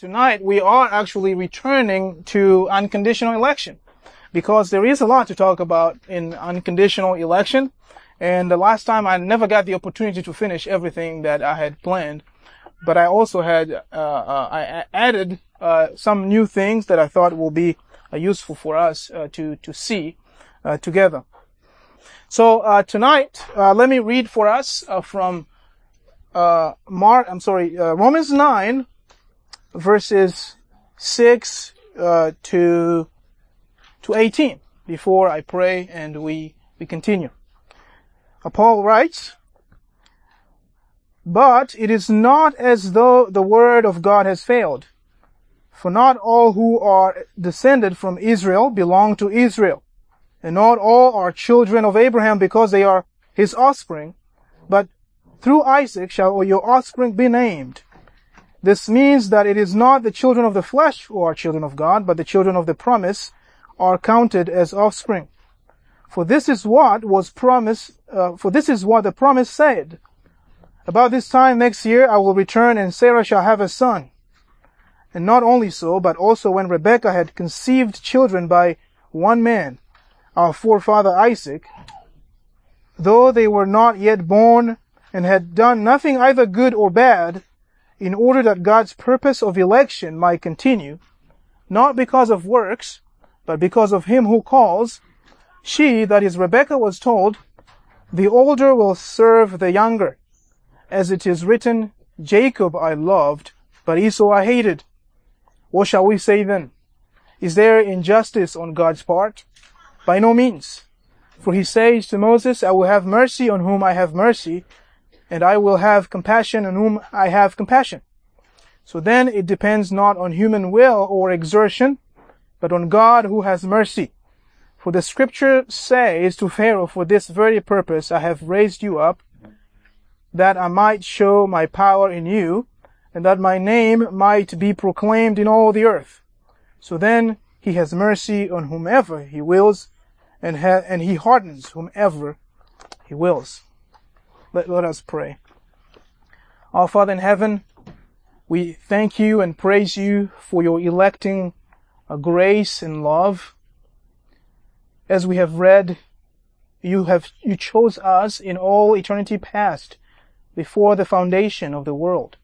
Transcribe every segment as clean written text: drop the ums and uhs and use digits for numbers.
tonight we are actually returning to unconditional election, because there is a lot to talk about in unconditional election. And the last time I never got the opportunity to finish everything that I had planned, but I also had I added some new things that I thought will be useful for us to see together. So tonight, let me read for us from Romans 9, verses 6 to 18, before I pray and we continue. Paul writes, "But it is not as though the word of God has failed. For not all who are descended from Israel belong to Israel, and not all are children of Abraham because they are his offspring, but through Isaac shall your offspring be named. This means that it is not the children of the flesh who are children of God, but the children of the promise are counted as offspring. For this is what the promise said. About this time next year I will return, and Sarah shall have a son. And not only so, but also when Rebekah had conceived children by one man, our forefather Isaac, though they were not yet born and had done nothing either good or bad, in order that God's purpose of election might continue, not because of works, but because of him who calls, she, that is Rebekah, was told, the older will serve the younger. As it is written, Jacob I loved, but Esau I hated. What shall we say then? Is there injustice on God's part? By no means. For he says to Moses, I will have mercy on whom I have mercy, and I will have compassion on whom I have compassion. So then it depends not on human will or exertion, but on God who has mercy. For the scripture says to Pharaoh, for this very purpose I have raised you up, that I might show my power in you, and that my name might be proclaimed in all the earth. So then he has mercy on whomever he wills, and he hardens whomever he wills." Let us pray. Our Father in heaven, we thank you and praise you for your electing grace and love. As we have read, you chose us in all eternity past, before the foundation of the world,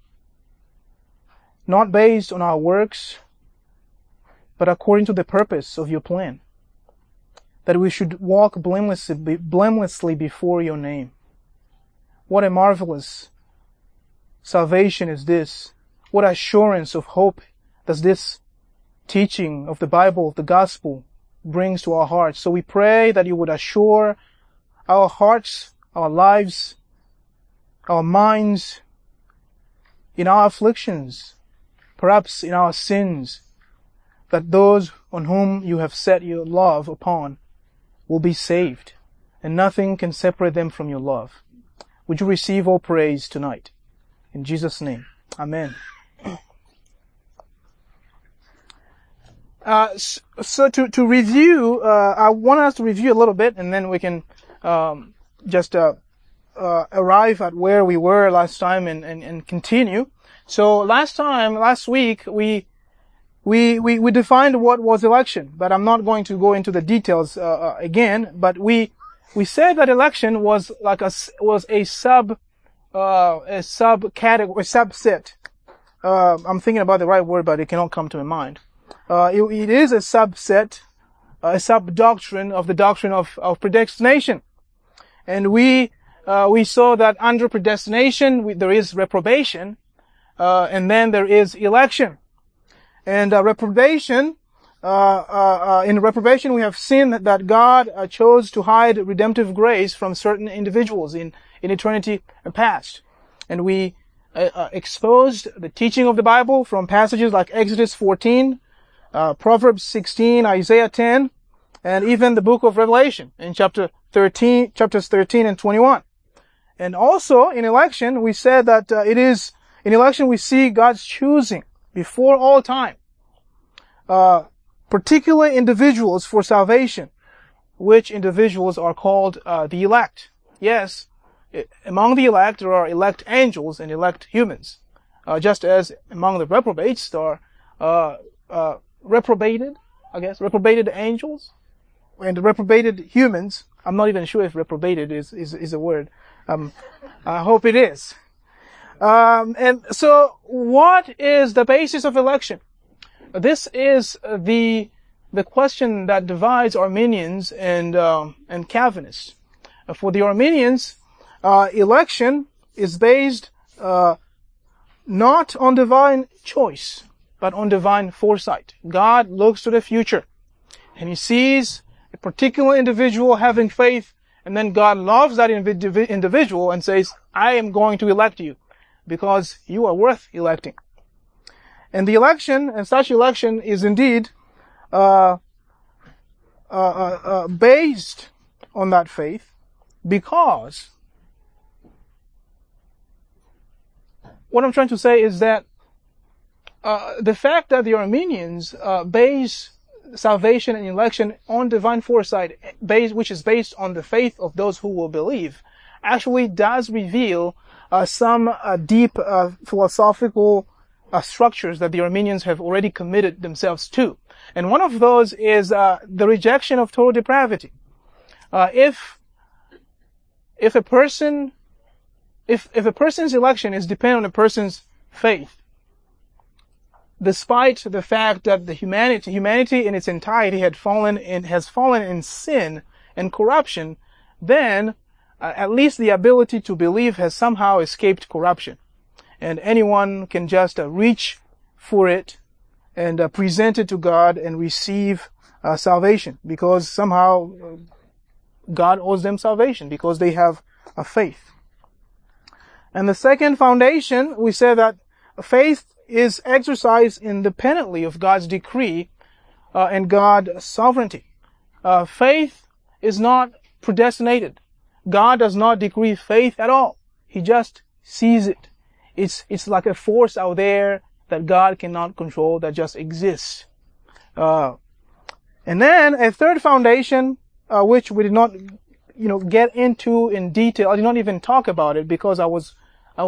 not based on our works, but according to the purpose of your plan, that we should walk blamelessly before your name. What a marvelous salvation is this. What assurance of hope does this teaching of the Bible, of the gospel, brings to our hearts. So we pray that you would assure our hearts, our lives, our minds, in our afflictions, perhaps in our sins, that those on whom you have set your love upon will be saved, and nothing can separate them from your love. Would you receive all praise tonight? In Jesus' name, amen. So to review, I want us to review a little bit, and then we can just arrive at where we were last time and continue. So last week, we defined what was election, but I'm not going to go into the details again. But we said that election was like a subcategory, a subset. I'm thinking about the right word, but it cannot come to my mind. It is a subset, a sub-doctrine of the doctrine of predestination. And we saw that under predestination, there is reprobation, and then there is election. And reprobation, in reprobation we have seen that God chose to hide redemptive grace from certain individuals in eternity past. And we exposed the teaching of the Bible from passages like Exodus 14, Proverbs 16, Isaiah 10, and even the book of Revelation in chapters 13 and 21. And also in election, we said that in election we see God's choosing before all time particular individuals for salvation, which individuals are called the elect. Yes, among the elect there are elect angels and elect humans, just as among the reprobates there are reprobated angels and reprobated humans. I'm not even sure if reprobated is a word. I hope it is. And so what is the basis of election? This is the question that divides Arminians and Calvinists. For the Arminians, election is based not on divine choice, but on divine foresight. God looks to the future, and He sees a particular individual having faith, and then God loves that individual and says, I am going to elect you because you are worth electing. And the election, and such election, is indeed based on that faith, because what I'm trying to say is that the fact that the Arminians base salvation and election on divine foresight, which is based on the faith of those who will believe, actually does reveal some deep philosophical structures that the Arminians have already committed themselves to. And one of those is the rejection of total depravity. If a person's election is dependent on a person's faith, despite the fact that the humanity in its entirety has fallen in sin and corruption, then at least the ability to believe has somehow escaped corruption. And anyone can just reach for it and present it to God and receive salvation, because somehow God owes them salvation because they have a faith. And the second foundation, we say that faith is exercised independently of God's decree and God's sovereignty. Faith is not predestinated. God does not decree faith at all. He just sees it. It's like a force out there that God cannot control, that just exists. And then a third foundation, which we did not, get into in detail. I did not even talk about it because I was a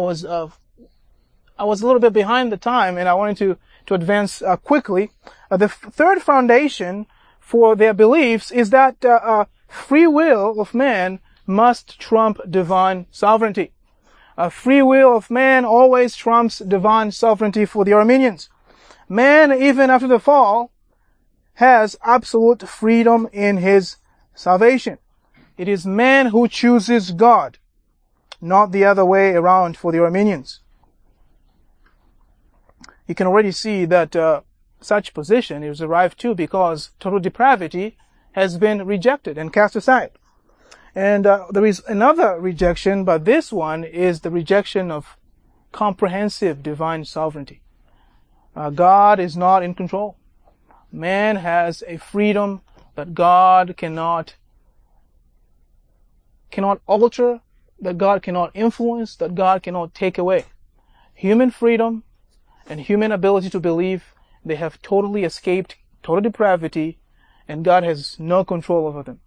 little bit behind the time, and I wanted to advance quickly. The third foundation for their beliefs is that free will of man must trump divine sovereignty. Free will of man always trumps divine sovereignty for the Arminians. Man, even after the fall, has absolute freedom in his salvation. It is man who chooses God, not the other way around for the Arminians. You can already see that such position is arrived to because total depravity has been rejected and cast aside. And there is another rejection, but this one is the rejection of comprehensive divine sovereignty. God is not in control. Man has a freedom that God cannot alter, that God cannot influence, that God cannot take away. Human freedom and human ability to believe, they have totally escaped total depravity, and God has no control over them.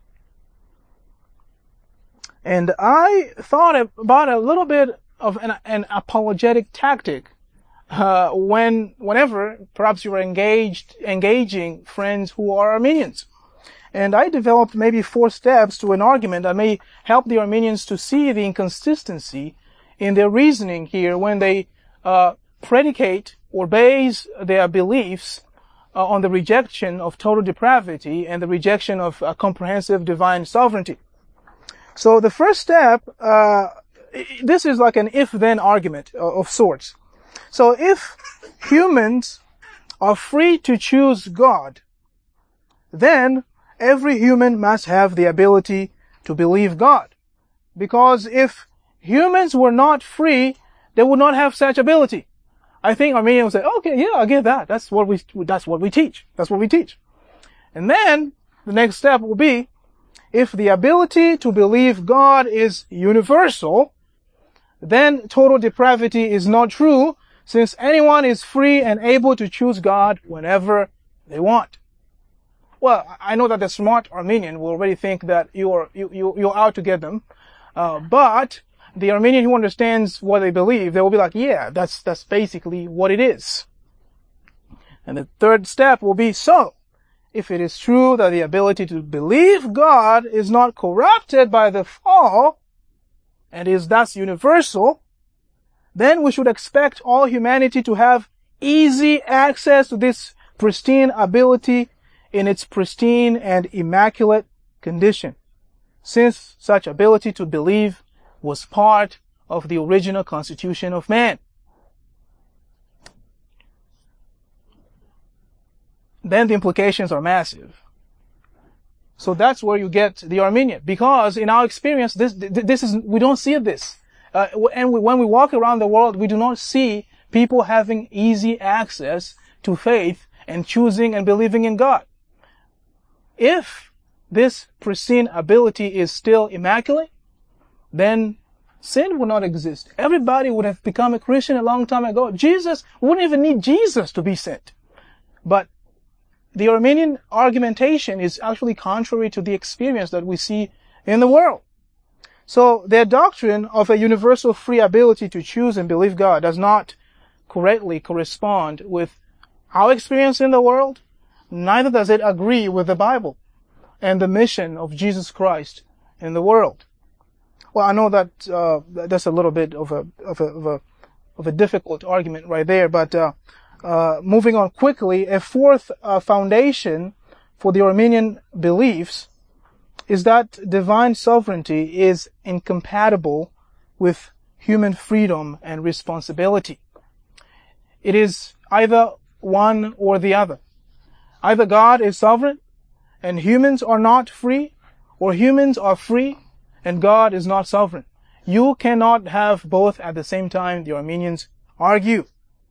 And I thought about a little bit of an apologetic tactic whenever perhaps you are engaging friends who are Arminians. And I developed maybe 4 steps to an argument that may help the Arminians to see the inconsistency in their reasoning here when they predicate or base their beliefs on the rejection of total depravity and the rejection of comprehensive divine sovereignty. So the first step, this is like an if-then argument of sorts. So if humans are free to choose God, then every human must have the ability to believe God. Because if humans were not free, they would not have such ability. I think Arminians will say, okay, yeah, I get that. That's what we teach. That's what we teach. And then the next step will be, if the ability to believe God is universal, then total depravity is not true, since anyone is free and able to choose God whenever they want. Well, I know that the smart Arminian will already think that you're out to get them, but the Arminian who understands what they believe, they will be like, yeah, that's basically what it is. And the third step will be, so, if it is true that the ability to believe God is not corrupted by the fall, and is thus universal, then we should expect all humanity to have easy access to this pristine ability in its pristine and immaculate condition, since such ability to believe was part of the original constitution of man. Then the implications are massive. So that's where you get the Arminian, because in our experience, we don't see this. When we walk around the world, we do not see people having easy access to faith and choosing and believing in God. If this pristine ability is still immaculate, then sin would not exist. Everybody would have become a Christian a long time ago. Jesus wouldn't even need Jesus to be sent. But the Arminian argumentation is actually contrary to the experience that we see in the world. So their doctrine of a universal free ability to choose and believe God does not correctly correspond with our experience in the world. Neither does it agree with the Bible and the mission of Jesus Christ in the world. Well, I know that that's a little bit of a difficult argument right there, but moving on quickly, a fourth foundation for the Arminian beliefs is that divine sovereignty is incompatible with human freedom and responsibility. It is either one or the other. Either God is sovereign and humans are not free, or humans are free and God is not sovereign. You cannot have both at the same time, the Arminians argue.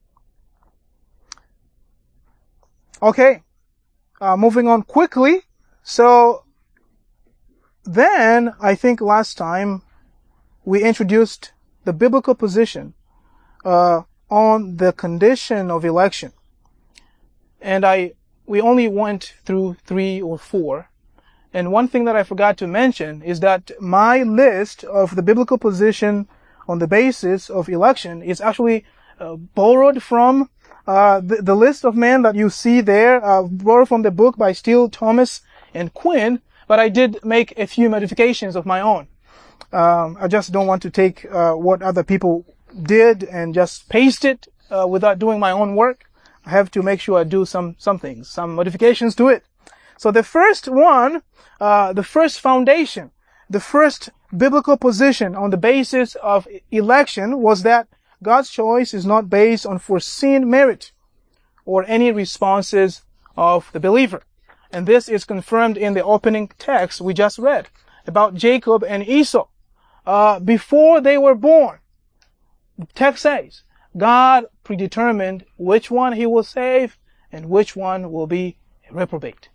Okay, moving on quickly. So then, I think last time we introduced the biblical position on the condition of election. And we only went through 3 or 4. And one thing that I forgot to mention is that my list of the biblical position on the basis of election is actually borrowed from the list of men that you see there, borrowed from the book by Steele, Thomas, and Quinn, but I did make a few modifications of my own. I just don't want to take what other people did and just paste it without doing my own work. I have to make sure I do some things, some modifications to it. So the first one, the first foundation, the first biblical position on the basis of election was that God's choice is not based on foreseen merit or any responses of the believer. And this is confirmed in the opening text we just read about Jacob and Esau. Before they were born, the text says, God predetermined which one he will save and which one will be reprobate.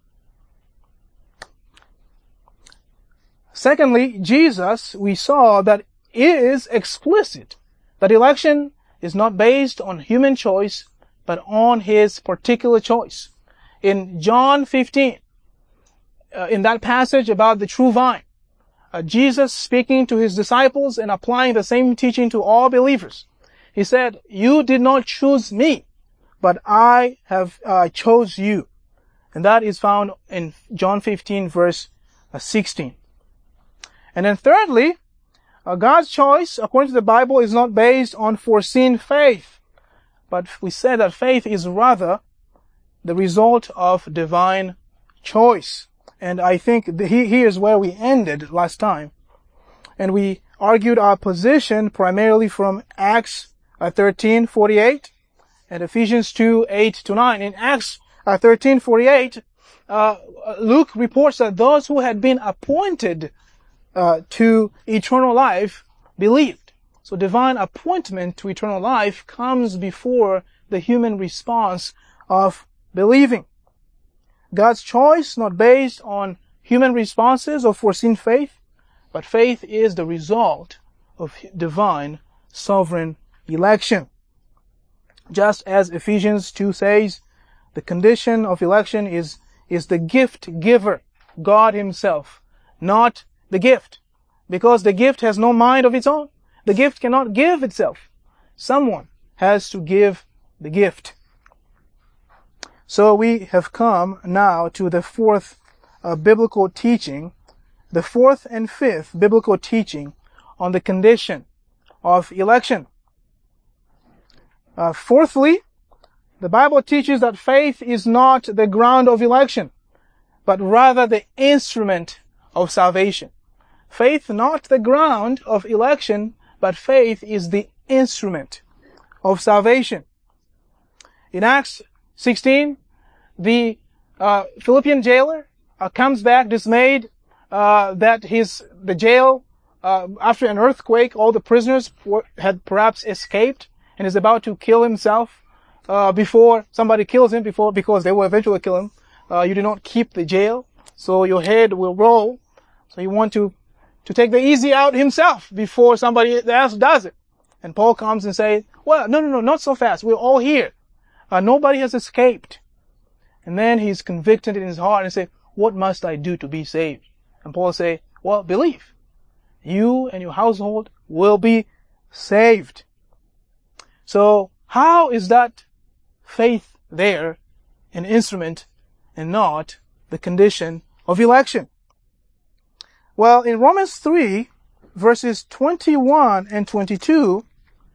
Secondly, Jesus, we saw that is explicit that election is not based on human choice, but on his particular choice. In John 15, in that passage about the true vine, Jesus speaking to his disciples and applying the same teaching to all believers. He said, "You did not choose me, but I have chose you." And that is found in John 15 verse 16. And then thirdly, God's choice, according to the Bible, is not based on foreseen faith. But we said that faith is rather the result of divine choice. And I think here's where we ended last time. And we argued our position primarily from Acts 13:48 and Ephesians 2:8-9. In Acts 13:48, Luke reports that those who had been appointed to eternal life believed. So divine appointment to eternal life comes before the human response of believing. God's choice not based on human responses or foreseen faith, but faith is the result of divine sovereign election. Just as Ephesians 2 says, the condition of election is the gift giver, God himself, not the gift. Because the gift has no mind of its own. The gift cannot give itself. Someone has to give the gift. So we have come now to the fourth biblical teaching, the fourth and fifth biblical teaching on the condition of election. Fourthly, the Bible teaches that faith is not the ground of election, but rather the instrument of salvation. Faith not the ground of election, but faith is the instrument of salvation. In Acts 16, the Philippian jailer comes back dismayed that the jail, after an earthquake, all the prisoners had perhaps escaped and is about to kill himself before somebody kills him, because they will eventually kill him. You do not keep the jail, so your head will roll. So you want to take the easy out himself before somebody else does it. And Paul comes and says, well, no, not so fast. We're all here. Nobody has escaped. And then he's convicted in his heart and say, what must I do to be saved? And Paul say, well, believe. You and your household will be saved. So how is that faith there an instrument and not the condition of election? Well, in Romans 3, verses 21 and 22,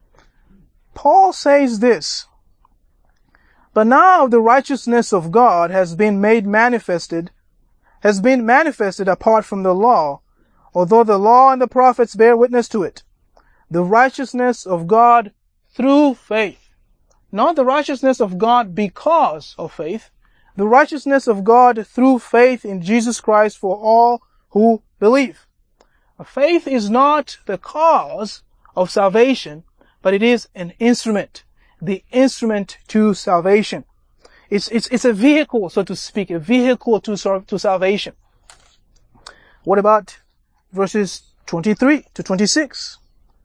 Paul says this, but now the righteousness of God has been manifested apart from the law, although the law and the prophets bear witness to it. The righteousness of God through faith. Not the righteousness of God because of faith. The righteousness of God through faith in Jesus Christ for all who believe. Faith is not the cause of salvation, but it is an instrument. The instrument to salvation. It's a vehicle, so to speak, a vehicle to salvation. What about verses 23 to 26?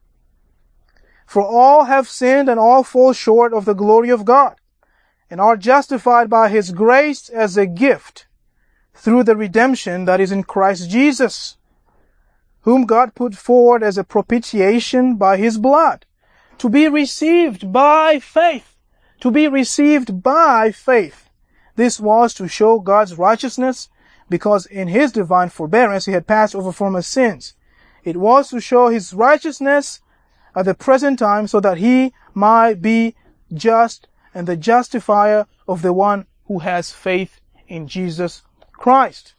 For all have sinned and all fall short of the glory of God, and are justified by His grace as a gift through the redemption that is in Christ Jesus, whom God put forward as a propitiation by His blood, to be received by faith. To be received by faith. This was to show God's righteousness, because in His divine forbearance He had passed over former sins. It was to show His righteousness at the present time, so that He might be just and the justifier of the one who has faith in Jesus Christ.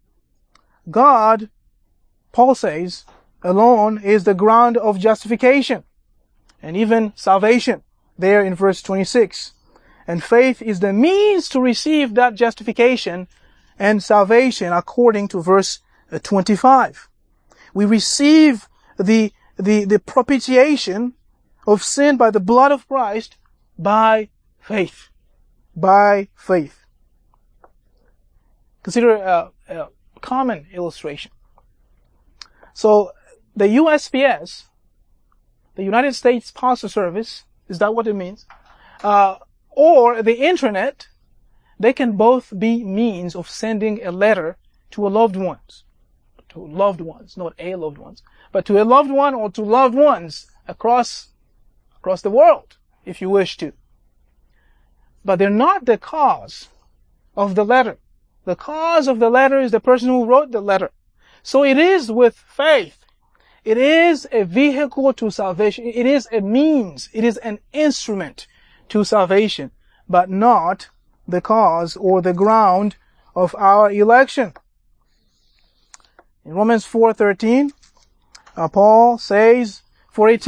God, Paul says, alone is the ground of justification and even salvation, there in verse 26. And faith is the means to receive that justification and salvation, according to verse 25. We receive the propitiation of sin by the blood of Christ by faith. By faith. Consider a common illustration. So the USPS, the United States Postal Service, is that what it means? Or the internet, they can both be means of sending a letter to a loved ones. To loved ones, not a loved ones, but to a loved one or to loved ones across the world, if you wish to. But they're not the cause of the letter. The cause of the letter is the person who wrote the letter. So it is with faith. It is a vehicle to salvation. It is a means. It is an instrument to salvation, but not the cause or the ground of our election. In Romans 4:13, Paul says, For if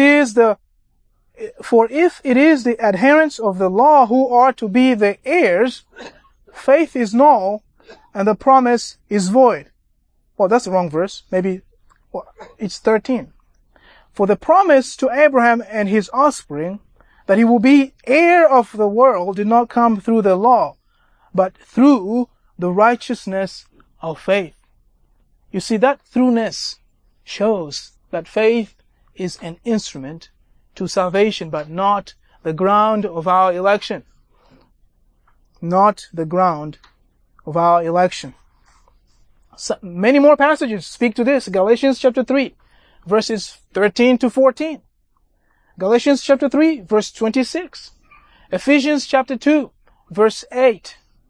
it is the adherents of the law who are to be the heirs, faith is null and the promise is void. Well, that's the wrong verse. Maybe it's 13. For the promise to Abraham and his offspring that he will be heir of the world did not come through the law, but through the righteousness of faith. You see, that throughness shows that faith is an instrument to salvation, but not the ground of our election. Not the ground of our election. So, many more passages speak to this. Galatians chapter 3, verses 13 to 14. Galatians chapter 3, verse 26. Ephesians chapter 2, verse 8.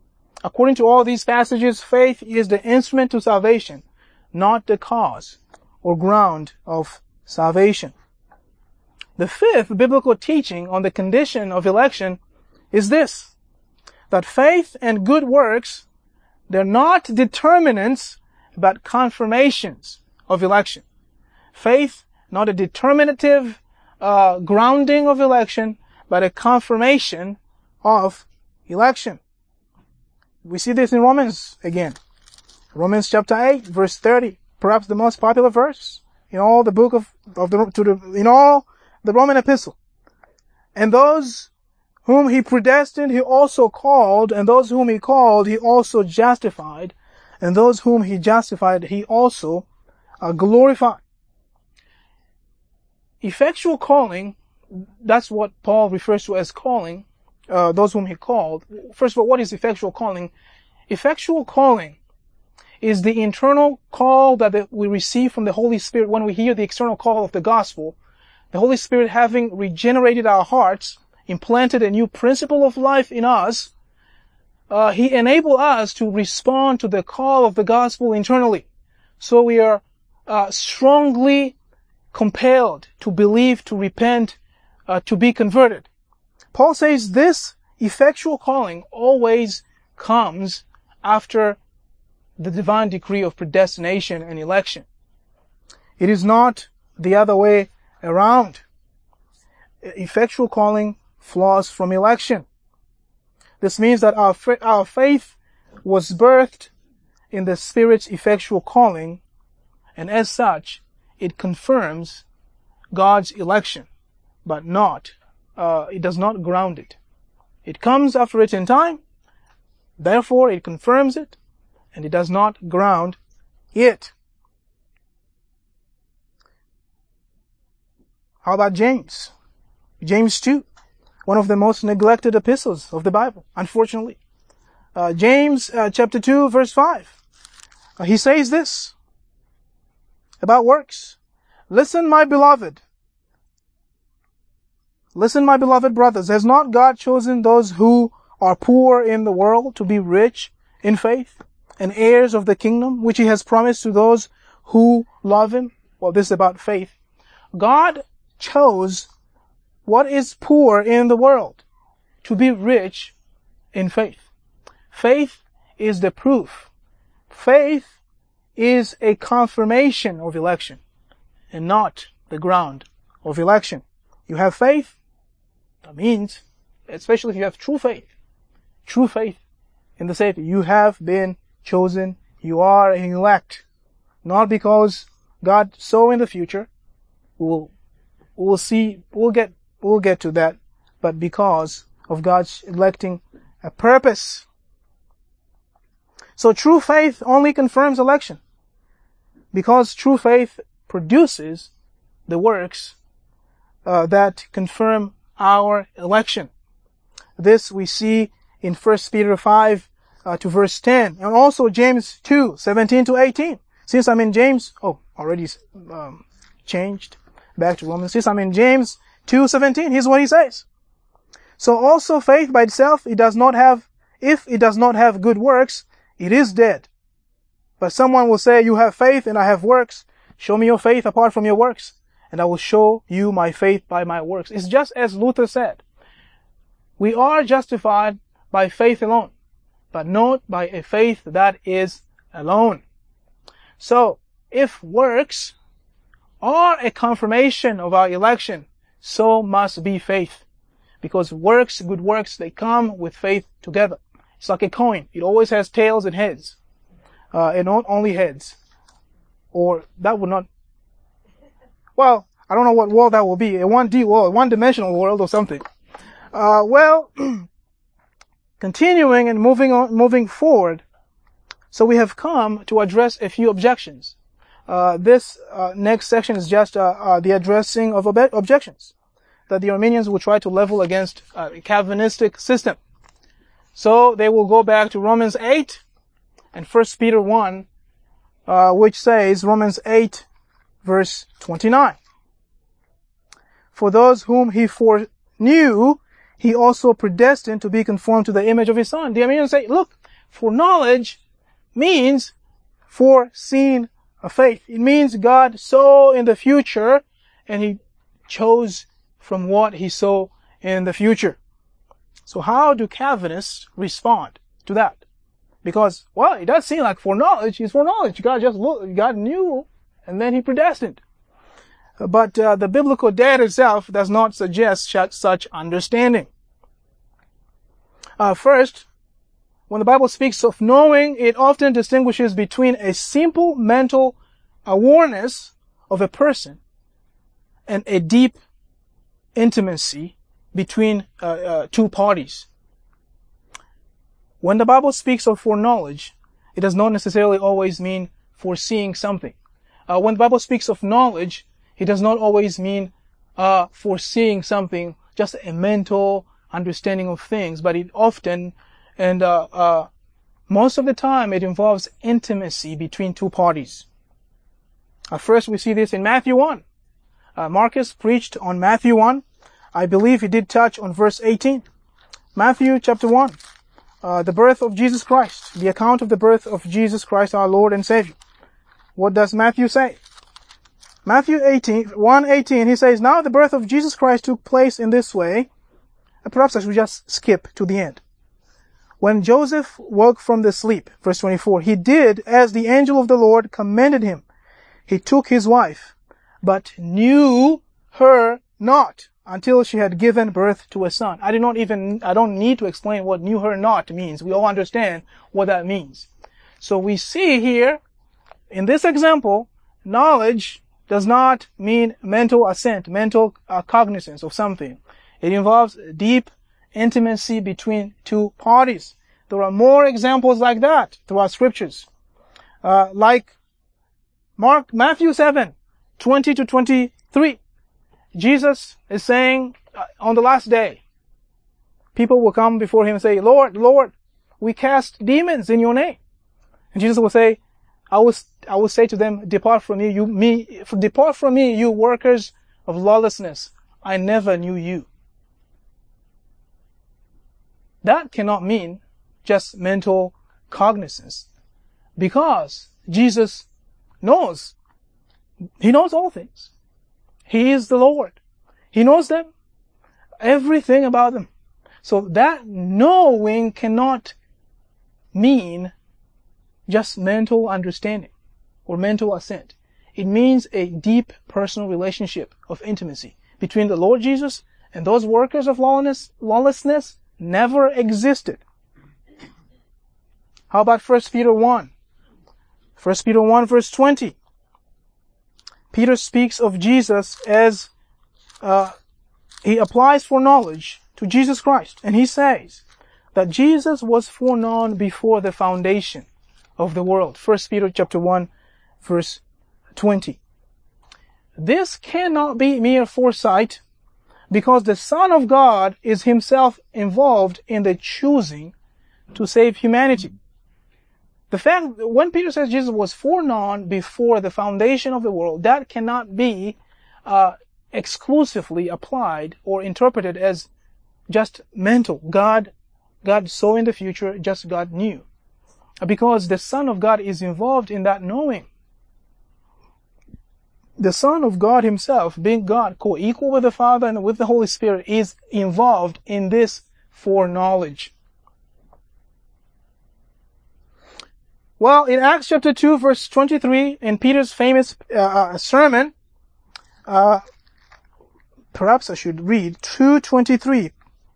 According to all these passages, faith is the instrument to salvation, not the cause or ground of salvation. The fifth biblical teaching on the condition of election is this, that faith and good works, they're not determinants, but confirmations of election. Faith, not a determinative grounding of election, but a confirmation of election. We see this in Romans again. Romans chapter 8, verse 30, perhaps the most popular verse in all the book in all the Roman epistle. And those whom he predestined, he also called, and those whom he called, he also justified, and those whom he justified, he also glorified. Effectual calling, that's what Paul refers to as calling, those whom he called. First of all, what is effectual calling? Effectual calling is the internal call that we receive from the Holy Spirit when we hear the external call of the gospel. The Holy Spirit, having regenerated our hearts, implanted a new principle of life in us, he enabled us to respond to the call of the gospel internally. So we are strongly compelled to believe, to repent, to be converted. Paul says this effectual calling always comes after the divine decree of predestination and election. It is not the other way around. Effectual calling flows from election. This means that our faith was birthed in the Spirit's effectual calling, and as such, it confirms God's election, but it does not ground it. It comes after it in time, therefore it confirms it, and it does not ground it. How about James? James 2, one of the most neglected epistles of the Bible, unfortunately. James chapter 2, verse 5. He says this about works. Listen, my beloved brothers, has not God chosen those who are poor in the world to be rich in faith and heirs of the kingdom, which he has promised to those who love him? Well, this is about faith. God chose what is poor in the world to be rich in faith. Faith is the proof. Faith is a confirmation of election and not the ground of election. You have faith, that means, especially if you have true faith in the Savior, you have been chosen, you are an elect. Not because God saw in the future, we'll get to that, but because of God's electing a purpose. So true faith only confirms election, because true faith produces the works that confirm our election. This we see in 1 Peter 5 to verse 10, and also James 2, 17 to 18. Since I'm in James, already changed back to Romans. Since I'm in James 2:17, here's what he says. So also faith by itself, if it does not have good works, it is dead. But someone will say, you have faith and I have works. Show me your faith apart from your works, and I will show you my faith by my works. It's just as Luther said. We are justified by faith alone, but not by a faith that is alone. So, if works are a confirmation of our election, so must be faith. Because works, good works, they come with faith together. It's like a coin. It always has tails and heads. And not only heads. Or that would not... Well, I don't know what world that will be. A 1D world, one-dimensional world or something. Continuing and moving forward. So we have come to address a few objections. This next section is just the addressing of objections that the Arminians will try to level against a Calvinistic system. So they will go back to Romans 8 and 1 Peter 1, which says, Romans 8, verse 29. For those whom he foreknew, he also predestined to be conformed to the image of his Son. The Arminians say, look, foreknowledge means foreseen a faith. It means God saw in the future and He chose from what He saw in the future. So how do Calvinists respond to that? Because, well, it does seem like foreknowledge is foreknowledge. God knew and then He predestined. But the biblical data itself does not suggest such understanding. First, when the Bible speaks of knowing, it often distinguishes between a simple mental awareness of a person and a deep intimacy between two parties. When the Bible speaks of foreknowledge, it does not necessarily always mean foreseeing something. When the Bible speaks of knowledge, it does not always mean foreseeing something, just a mental understanding of things, but it often and most of the time it involves intimacy between two parties. First, we see this in Matthew 1. Marcus preached on Matthew 1. I believe he did touch on verse 18. Matthew chapter 1. The birth of Jesus Christ. The account of the birth of Jesus Christ, our Lord and Savior. What does Matthew say? Matthew 1:18, he says, "Now the birth of Jesus Christ took place in this way." Perhaps I should just skip to the end. "When Joseph woke from the sleep," verse 24, "he did as the angel of the Lord commanded him. He took his wife, but knew her not until she had given birth to a son." I don't need to explain what "knew her not" means. We all understand what that means. So we see here, in this example, knowledge does not mean mental assent, mental cognizance of something. It involves deep intimacy between two parties. There are more examples like that throughout scriptures. Like Matthew 7:20 to 23. Jesus is saying, on the last day, people will come before Him and say, "Lord, Lord, we cast demons in your name." And Jesus will say, I will say to them, depart from me, you workers of lawlessness. I never knew you." That cannot mean just mental cognizance, because Jesus knows. He knows all things. He is the Lord. He knows them, everything about them. So that knowing cannot mean just mental understanding or mental assent. It means a deep personal relationship of intimacy between the Lord Jesus and those workers of lawlessness never existed. How about 1 Peter 1? 1 Peter 1 verse 20. Peter speaks of Jesus as he applies foreknowledge to Jesus Christ, and he says that Jesus was foreknown before the foundation of the world. 1 Peter chapter 1 verse 20. This cannot be mere foresight, because the Son of God is Himself involved in the choosing to save humanity. The fact that when Peter says Jesus was foreknown before the foundation of the world, that cannot be exclusively applied or interpreted as just mental. God saw in the future, just God knew. Because the Son of God is involved in that knowing. The Son of God Himself, being God, co-equal with the Father and with the Holy Spirit, is involved in this foreknowledge. Well, in Acts chapter 2 verse 23, in Peter's famous sermon, perhaps I should read 2:23.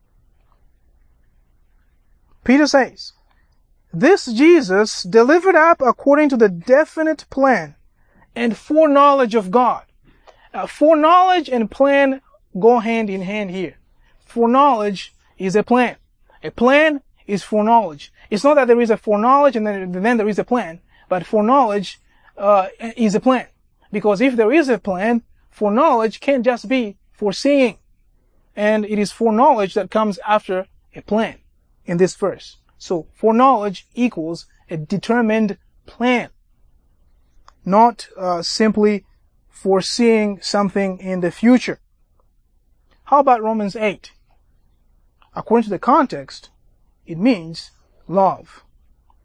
Peter says, "This Jesus delivered up according to the definite plan and foreknowledge of God." Foreknowledge and plan go hand in hand here. Foreknowledge is a plan. A plan is foreknowledge. It's not that there is a foreknowledge and then there is a plan, but foreknowledge is a plan. Because if there is a plan, foreknowledge can't just be foreseeing. And it is foreknowledge that comes after a plan in this verse. So foreknowledge equals a determined plan, not simply foreseeing something in the future. How about Romans 8? According to the context, it means love.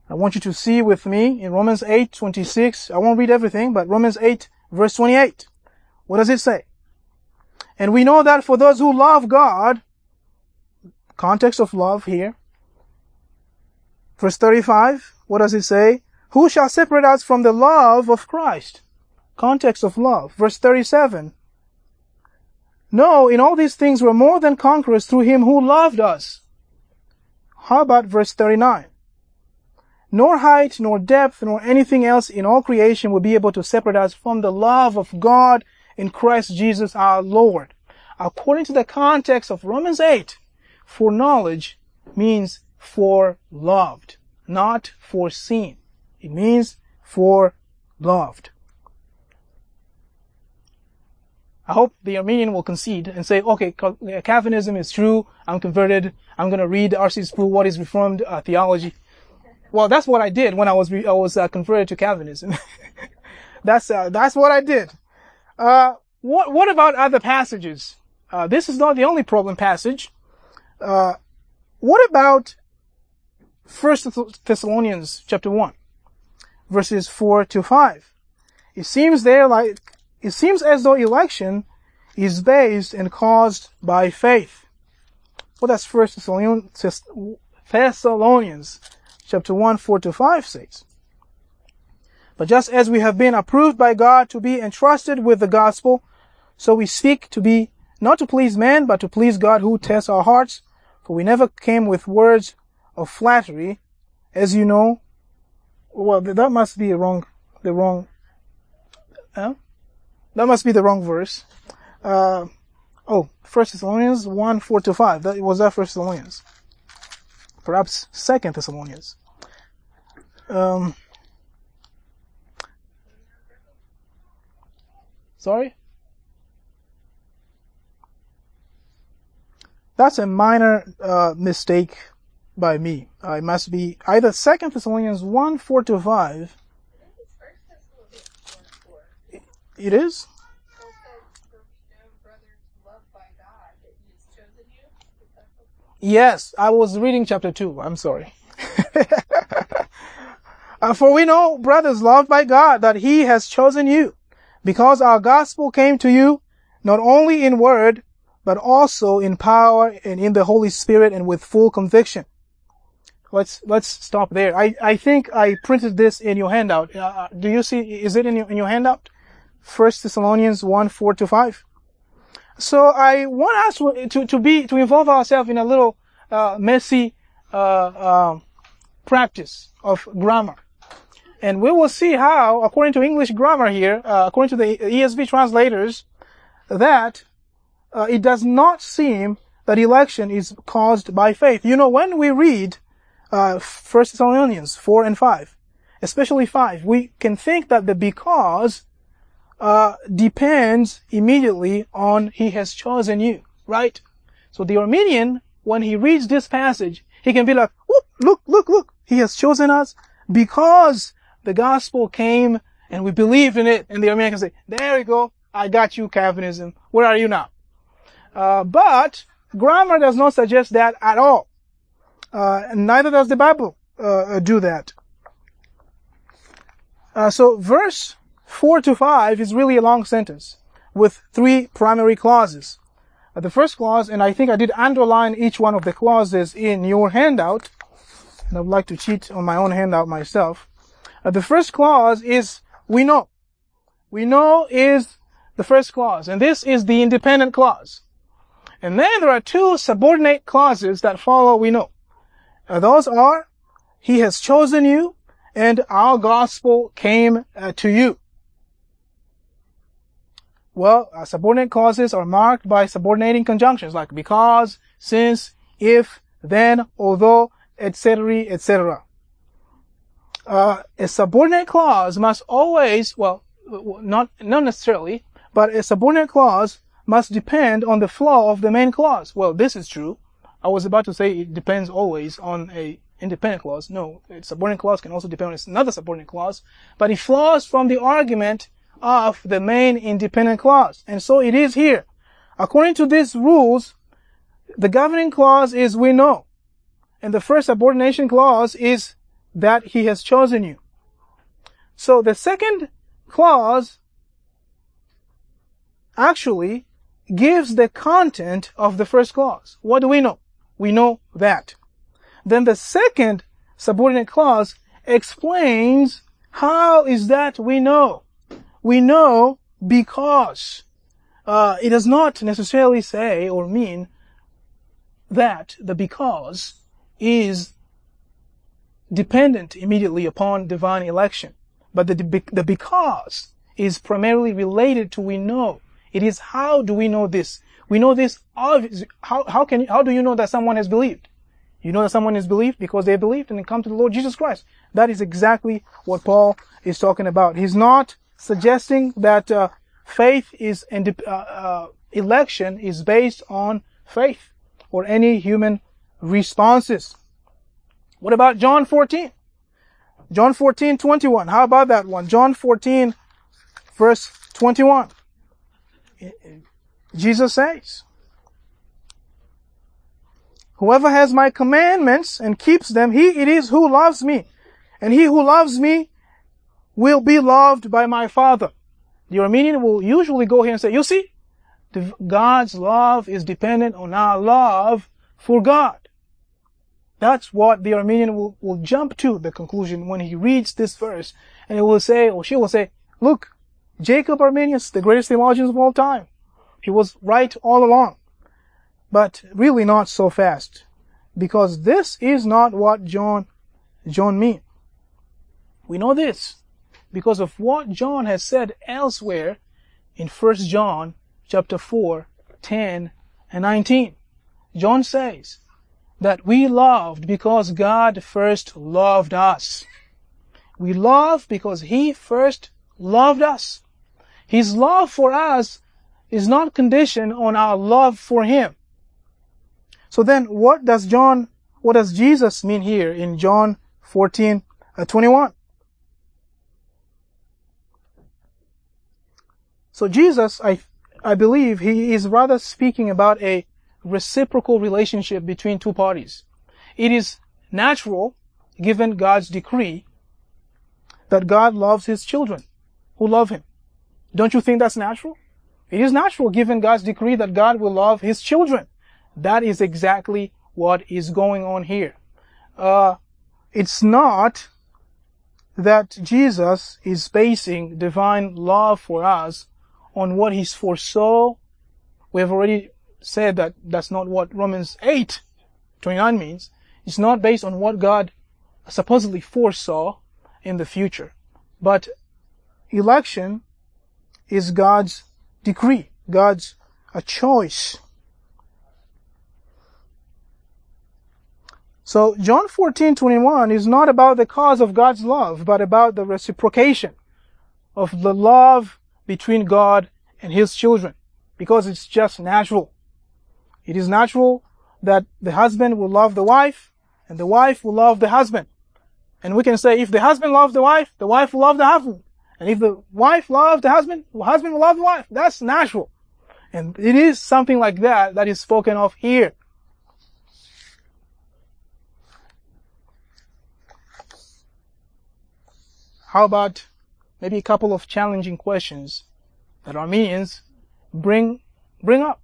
I want you to see with me in Romans 8:26. I won't read everything, but Romans 8 verse 28. What does it say? And we know that for those who love God, context of love here. Verse 35, what does it say? Who shall separate us from the love of Christ? Context of love. Verse 37. No, in all these things we're more than conquerors through him who loved us. How about verse 39? Nor height, nor depth, nor anything else in all creation will be able to separate us from the love of God in Christ Jesus our Lord. According to the context of Romans 8, foreknowledge means foreloved, not foreseen. It means foreloved. I hope the Arminian will concede and say, okay, Calvinism is true. I'm converted. I'm going to read R.C. Sproul, What is Reformed Theology. Well, that's what I did when I was converted to Calvinism. That's what I did. What about other passages? This is not the only problem passage. What about 1 Thessalonians chapter 1, verses 4 to 5? It seems as though election is based and caused by faith. What does 1 Thessalonians chapter 1, 4 to 5 says? But just as we have been approved by God to be entrusted with the gospel, so we seek to be not to please men, but to please God who tests our hearts. For we never came with words of flattery, as you know. Well, that must be that must be the wrong verse. 1 Thessalonians 1, 4 to 5. Was that 1 Thessalonians? Perhaps 2 Thessalonians. Sorry? That's a minor mistake by me. It must be either 2 Thessalonians 1, 4 to 5. It is? Yes, I was reading chapter 2. I'm sorry. For we know, brothers loved by God, that he has chosen you, because our gospel came to you not only in word, but also in power and in the Holy Spirit and with full conviction. Let's stop there. I think I printed this in your handout. Do you see? Is it in your handout? 1 Thessalonians 1, 4 to 5. So I want us to involve ourselves in a little messy practice of grammar, and we will see how, according to English grammar here, according to the ESV translators, that it does not seem that election is caused by faith. You know, when we read 1 Thessalonians 4 and 5, especially 5, we can think that the because depends immediately on he has chosen you, right? So the Arminian, when he reads this passage, he can be like, look, he has chosen us because the gospel came and we believed in it. And the Arminian can say, there you go, I got you, Calvinism. Where are you now? But grammar does not suggest that at all. Neither does the Bible do that. So verse 4 to 5 is really a long sentence with 3 primary clauses. The first clause, and I think I did underline each one of the clauses in your handout, and I would like to cheat on my own handout myself. The first clause is we know. We know is the first clause, and this is the independent clause. And then there are 2 subordinate clauses that follow we know. Those are, he has chosen you, and our gospel came to you. Well, subordinate clauses are marked by subordinating conjunctions like because, since, if, then, although, etc., etc. A subordinate clause must always, well, not necessarily, but a subordinate clause must depend on the flow of the main clause. Well, this is true. I was about to say it depends always on a independent clause. No, a subordinate clause can also depend on another subordinate clause, but it flows from the argument of the main independent clause. And so it is here. According to these rules, the governing clause is we know. And the first subordination clause is that he has chosen you. So the second clause actually gives the content of the first clause. What do we know? We know that. Then the second subordinate clause explains how is that we know. We know because it does not necessarily say or mean that the because is dependent immediately upon divine election. But the because is primarily related to we know. It is how do we know this? We know this obviously. How do you know that someone has believed? You know that someone has believed because they believed and they come to the Lord Jesus Christ. That is exactly what Paul is talking about. He's not suggesting that faith is election is based on faith or any human responses. What about John 14? John 14:21. How about that one? John 14, verse 21. Jesus says, "Whoever has my commandments and keeps them, he it is who loves me. And he who loves me will be loved by my Father." The Armenian will usually go here and say, you see, God's love is dependent on our love for God. That's what the Armenian will jump to the conclusion when he reads this verse. And he will say, or she will say, look, Jacob Arminius, the greatest theologian of all time. He was right all along. But really not so fast. Because this is not what John means. We know this because of what John has said elsewhere in 1 John chapter 4, 10 and 19. John says that we loved because God first loved us. We love because He first loved us. His love for us is not conditioned on our love for Him. So then what does Jesus mean here in John 14:21? So Jesus, I believe he is rather speaking about a reciprocal relationship between two parties. It is natural, given God's decree, that God loves His children who love Him. Don't you think that's natural? It is natural, given God's decree, that God will love His children. That is exactly what is going on here. It's not that Jesus is basing divine love for us on what He foresaw. We have already said that that's not what Romans 8:29 means. It's not based on what God supposedly foresaw in the future. But election is God's decree, God's choice. So John 14:21 is not about the cause of God's love, but about the reciprocation of the love between God and His children, because it's just natural. It is natural that the husband will love the wife, and the wife will love the husband. And we can say if the husband loves the wife will love the husband. And if the wife loves the husband will love the wife. That's natural. And it is something like that is spoken of here. How about maybe a couple of challenging questions that Armenians bring up?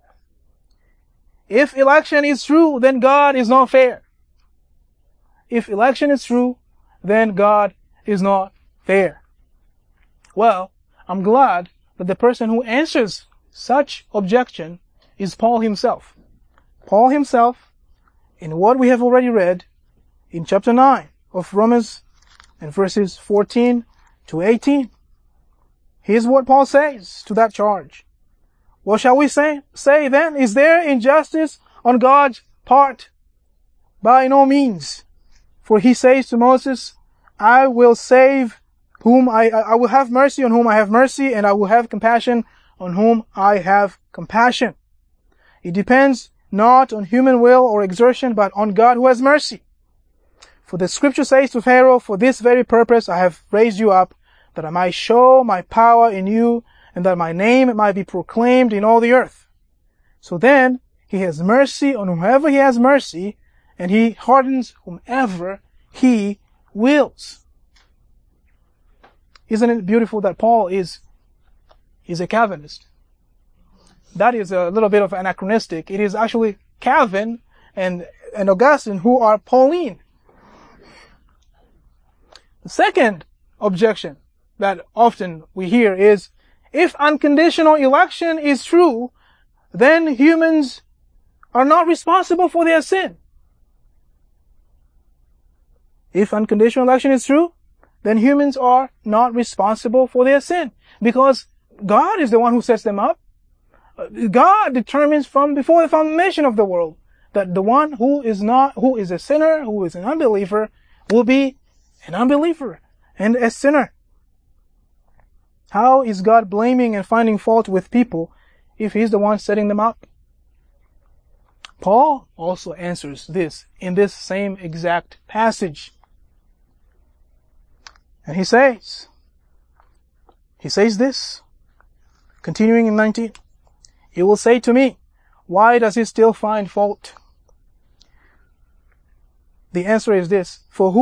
If election is true, then God is not fair. If election is true, then God is not fair. Well, I'm glad that the person who answers such objection is Paul himself. Paul himself, in what we have already read in chapter 9 of Romans and verses 14 to 18. Here's what Paul says to that charge. What shall we say then? Is there injustice on God's part? By no means. For He says to Moses, I will save whom I will have mercy on whom I have mercy, and I will have compassion on whom I have compassion. It depends not on human will or exertion, but on God who has mercy. For the scripture says to Pharaoh, for this very purpose I have raised you up, that I might show my power in you, and that my name might be proclaimed in all the earth. So then, He has mercy on whomever He has mercy, and He hardens whomever He wills. Isn't it beautiful that Paul is a Calvinist? That is a little bit of anachronistic. It is actually Calvin and Augustine who are Pauline. The second objection that often we hear is, if unconditional election is true, then humans are not responsible for their sin. If unconditional election is true, then humans are not responsible for their sin, because God is the one who sets them up. God determines from before the foundation of the world that the one who is a sinner, who is an unbeliever, will be an unbeliever and a sinner. How is God blaming and finding fault with people if He's the one setting them up? Paul also answers this in this same exact passage. And he says this, continuing in 19, "He will say to me, why does he still find fault?" The answer is this,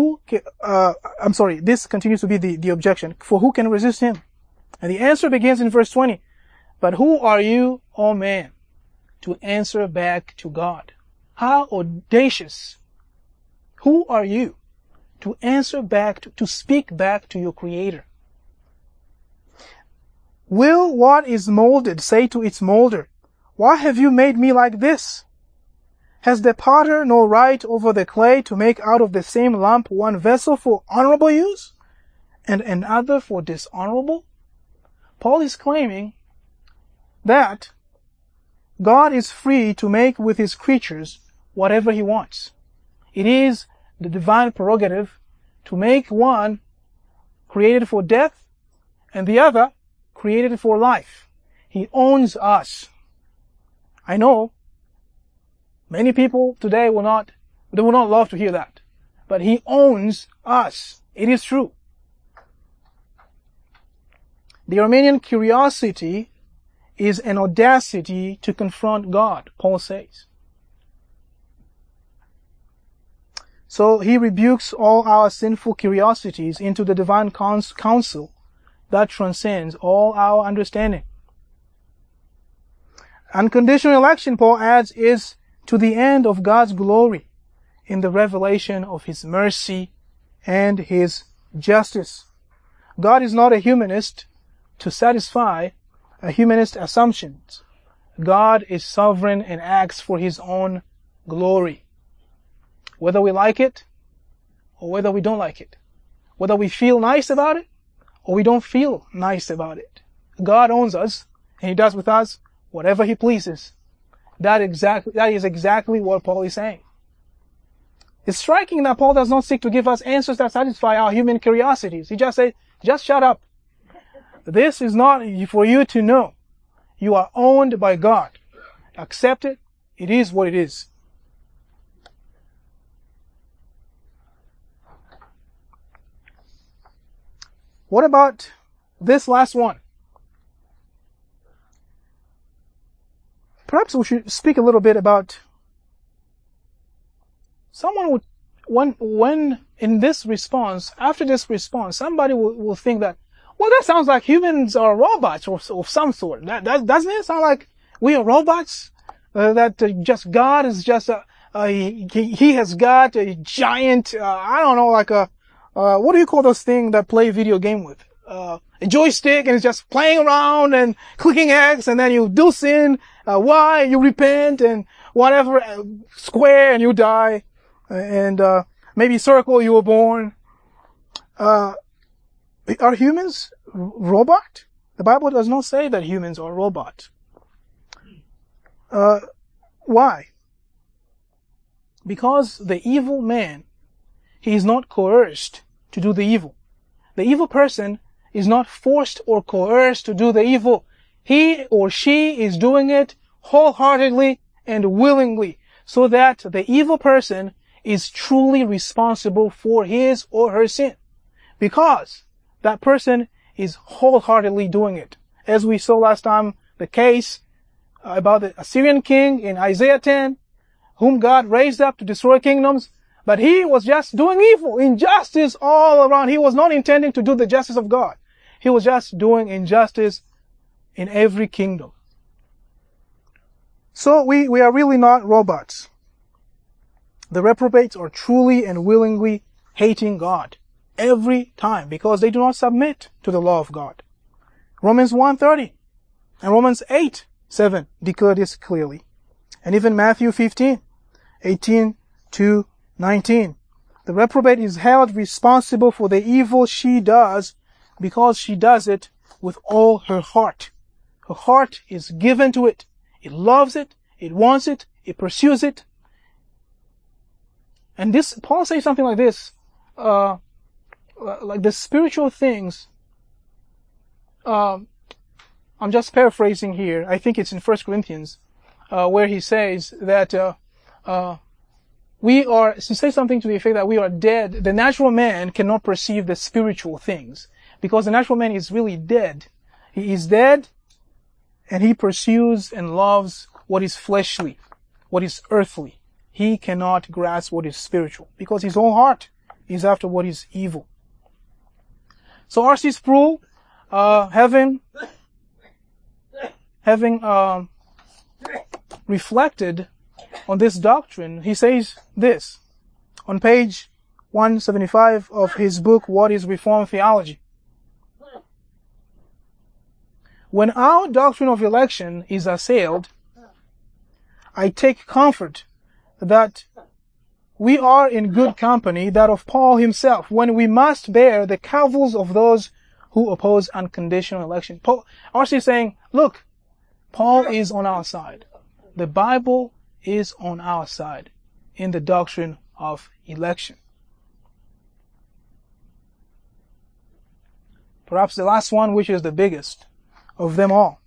this continues to be the objection. For who can resist him? And the answer begins in verse 20. But who are you, O man, to answer back to God? How audacious! Who are you to answer back, to speak back to your Creator? Will what is molded say to its molder, why have you made me like this? Has the potter no right over the clay to make out of the same lump one vessel for honorable use and another for dishonorable? Paul is claiming that God is free to make with His creatures whatever He wants. It is the divine prerogative to make one created for death and the other created for life. He owns us. I know many people today will not love to hear that, but He owns us. It is true. The Arminian curiosity is an audacity to confront God, Paul says. So he rebukes all our sinful curiosities into the divine counsel that transcends all our understanding. Unconditional election, Paul adds, is to the end of God's glory in the revelation of His mercy and His justice. God is not a humanist to satisfy a humanist assumptions. God is sovereign and acts for His own glory. Whether we like it or whether we don't like it. Whether we feel nice about it or we don't feel nice about it. God owns us and He does with us whatever He pleases. That is exactly what Paul is saying. It's striking that Paul does not seek to give us answers that satisfy our human curiosities. He just says, just shut up. This is not for you to know. You are owned by God. Accept it. It is what it is. What about this last one? Perhaps we should speak a little bit about someone would, when in this response, after this response, somebody will think that, well, that sounds like humans are robots of some sort. That doesn't it sound like we are robots? That just God is just He has got a giant, I don't know, like what do you call those things that play video game with? A joystick, and it's just playing around and clicking X, and then you do sin, Y, you repent, and whatever, square, and you die, and maybe circle, you were born. Are humans robot? The Bible does not say that humans are robots. Why? Because the evil man, he is not coerced to do the evil. The evil person is not forced or coerced to do the evil. He or she is doing it wholeheartedly and willingly, so that the evil person is truly responsible for his or her sin, because that person is wholeheartedly doing it. As we saw last time, the case about the Assyrian king in Isaiah 10, whom God raised up to destroy kingdoms, But he was just doing evil, injustice all around. He was not intending to do the justice of God. He was just doing injustice in every kingdom. So we are really not robots. The reprobates are truly and willingly hating God every time because they do not submit to the law of God. Romans 1:30 and Romans 8:7 declare this clearly. And even Matthew 15:18 to 19. The reprobate is held responsible for the evil she does because she does it with all her heart. Her heart is given to it. It loves it. It wants it. It pursues it. And this, Paul says something like this, like the spiritual things, I'm just paraphrasing here. I think it's in 1 Corinthians, where he says that, he says something to the effect that we are dead. The natural man cannot perceive the spiritual things because the natural man is really dead. He is dead and he pursues and loves what is fleshly, what is earthly. He cannot grasp what is spiritual because his whole heart is after what is evil. So R.C. Sproul, having reflected on this doctrine, he says this on page 175 of his book, What is Reformed Theology? When our doctrine of election is assailed, I take comfort that we are in good company, that of Paul himself, when we must bear the cavils of those who oppose unconditional election. R.C. is saying, look, Paul is on our side. The Bible is on our side in the doctrine of election. Perhaps the last one, which is the biggest of them all,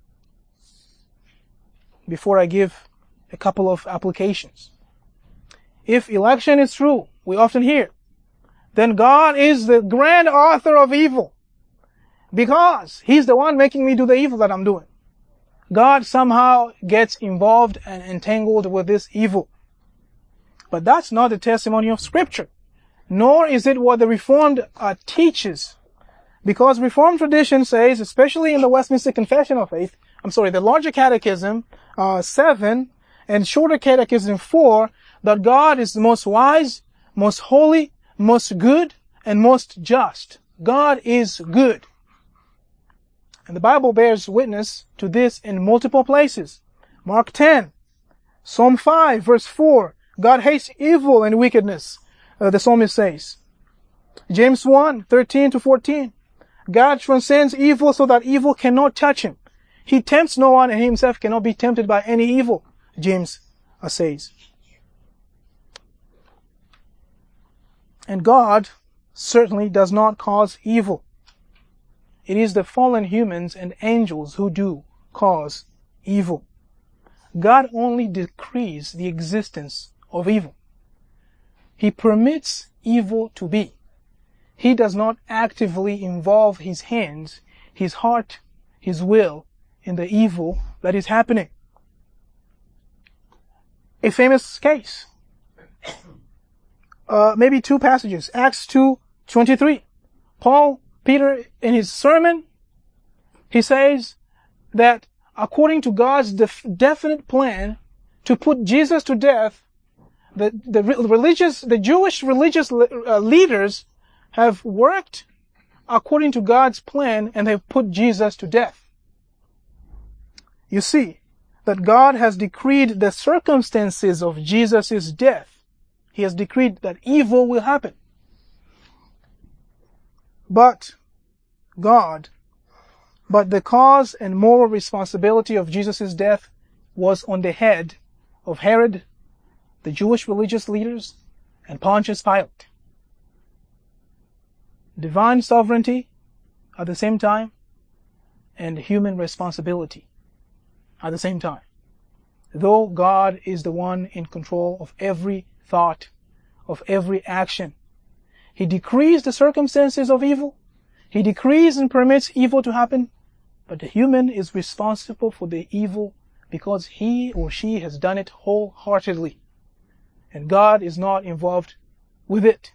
before I give a couple of applications. If election is true, we often hear, then God is the grand author of evil because He's the one making me do the evil that I'm doing. God somehow gets involved and entangled with this evil. But that's not the testimony of Scripture, nor is it what the Reformed teaches. Because Reformed tradition says, especially in the Westminster Confession of Faith, the larger catechism, 7, and shorter catechism 4, that God is the most wise, most holy, most good, and most just. God is good. And the Bible bears witness to this in multiple places. Mark 10, Psalm 5, verse 4, God hates evil and wickedness, the psalmist says. James 1, 13 to 14, God transcends evil so that evil cannot touch him. He tempts no one and he himself cannot be tempted by any evil, James says. And God certainly does not cause evil. It is the fallen humans and angels who do cause evil. God only decrees the existence of evil. He permits evil to be. He does not actively involve his hands, his heart, his will in the evil that is happening. A famous case. Maybe two passages. Acts 2:23. Peter, in his sermon, he says that according to God's definite plan to put Jesus to death, the Jewish religious leaders have worked according to God's plan and they've put Jesus to death. You see that God has decreed the circumstances of Jesus' death. He has decreed that evil will happen. But the cause and moral responsibility of Jesus' death was on the head of Herod, the Jewish religious leaders, and Pontius Pilate. Divine sovereignty at the same time, and human responsibility at the same time. Though God is the one in control of every thought, of every action, He decrees the circumstances of evil. He decrees and permits evil to happen, but the human is responsible for the evil because he or she has done it wholeheartedly. and God is not involved with it.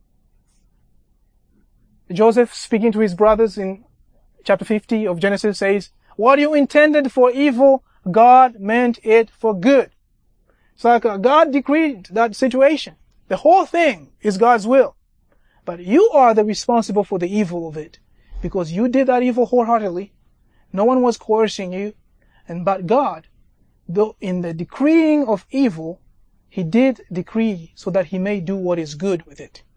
Joseph, speaking to his brothers in chapter 50 of Genesis, says, what you intended for evil, God meant it for good. It's like God decreed that situation. The whole thing is God's will. But you are the responsible for the evil of it, because you did that evil wholeheartedly. No one was coercing you. But God, though in the decreeing of evil, He did decree so that He may do what is good with it.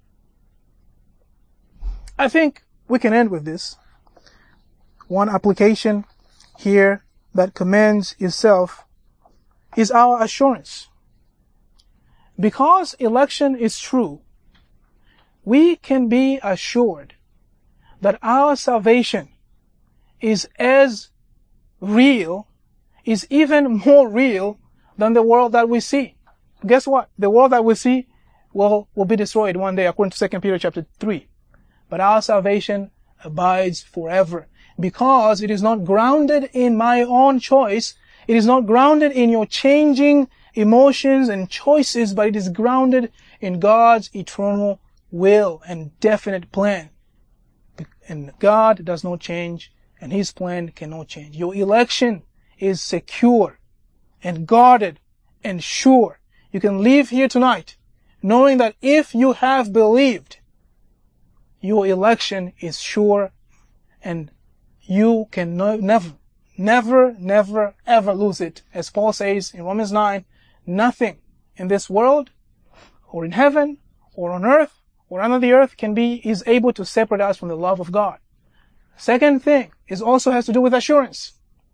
I think we can end with this. One application here that commends itself is our assurance. Because election is true, we can be assured that our salvation is as real, is even more real than the world that we see. Guess what? The world that we see will be destroyed one day, according to 2 Peter chapter 3. But our salvation abides forever, because it is not grounded in my own choice. It is not grounded in your changing emotions and choices, but it is grounded in God's eternal will and definite plan. And God does not change, and His plan cannot change. Your election is secure and guarded and sure. You can leave here tonight knowing that if you have believed, your election is sure, and you can never, ever lose it. As Paul says in Romans 9, nothing in this world, or in heaven, or on earth, or under the earth is able to separate us from the love of God. Second thing also has to do with assurance.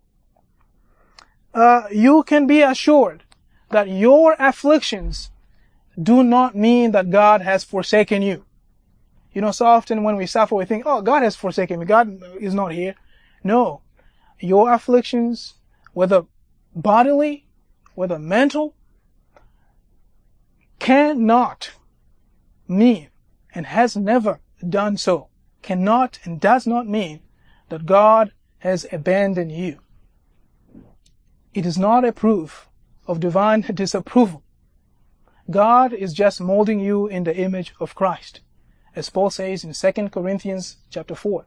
You can be assured that your afflictions do not mean that God has forsaken you. You know, so often when we suffer, we think, oh, God has forsaken me. God is not here. No. Your afflictions, whether bodily, whether mental, cannot mean, and has never done so, cannot and does not mean that God has abandoned you. It is not a proof of divine disapproval. God is just molding you in the image of Christ, as Paul says in 2 Corinthians chapter 4.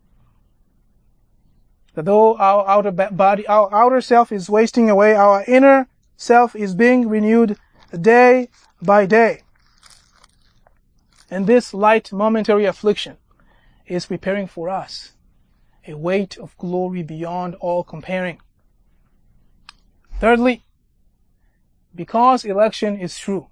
That though our outer self is wasting away, our inner self is being renewed day by day. And this light momentary affliction is preparing for us a weight of glory beyond all comparing. Thirdly, because election is true,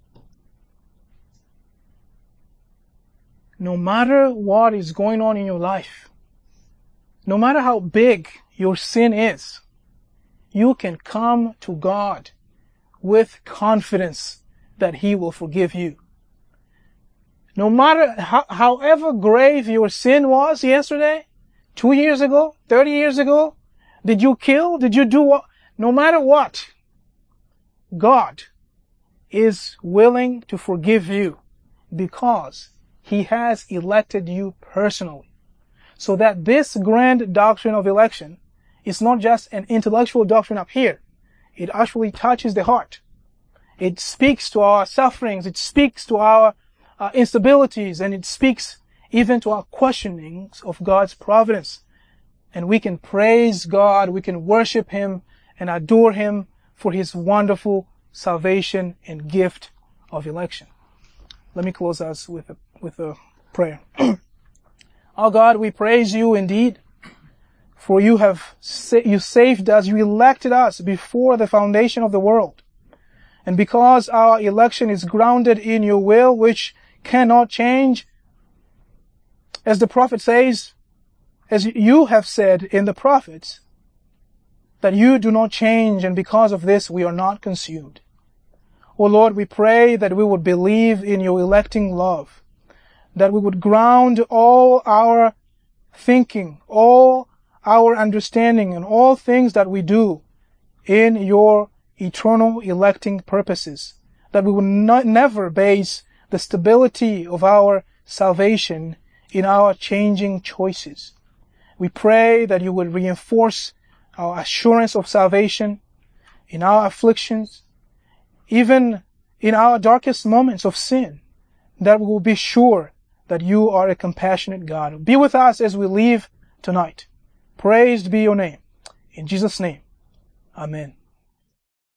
no matter what is going on in your life, no matter how big your sin is, you can come to God with confidence that He will forgive you. No matter however grave your sin was yesterday, 2 years ago, 30 years ago, did you kill? Did you do what? No matter what, God is willing to forgive you because He has elected you personally. So that this grand doctrine of election is not just an intellectual doctrine up here. It actually touches the heart. It speaks to our sufferings. It speaks to our instabilities, and it speaks even to our questionings of God's providence. And we can praise God, we can worship Him and adore Him for His wonderful salvation and gift of election. Let me close us with a prayer. Our God, we praise You indeed, for You saved us, You elected us before the foundation of the world. And because our election is grounded in Your will, which cannot change, as the prophet says, as You have said in the prophets, that You do not change, and because of this we are not consumed. O Lord, we pray that we would believe in Your electing love, that we would ground all our thinking, all our understanding, and all things that we do in Your eternal electing purposes, that we would never base the stability of our salvation in our changing choices. We pray that You would reinforce our assurance of salvation in our afflictions, even in our darkest moments of sin, that we will be sure that you are a compassionate God. Be with us as we leave tonight. Praised be your name. In Jesus' name, amen.